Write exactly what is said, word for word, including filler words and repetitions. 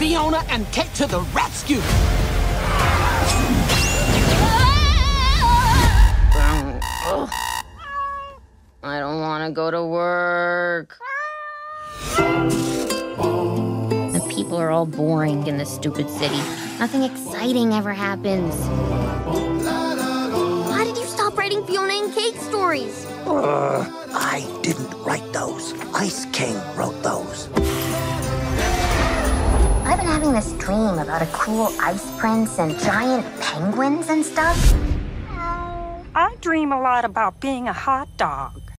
Fiona and Kate to the rescue! I don't want to go to work. The people are all boring in this stupid city. Nothing exciting ever happens. Why did you stop writing Fiona and Kate stories? Uh, I didn't write those. Ice King wrote those. I've been having this dream about a cool ice prince and giant penguins and stuff. I dream a lot about being a hot dog.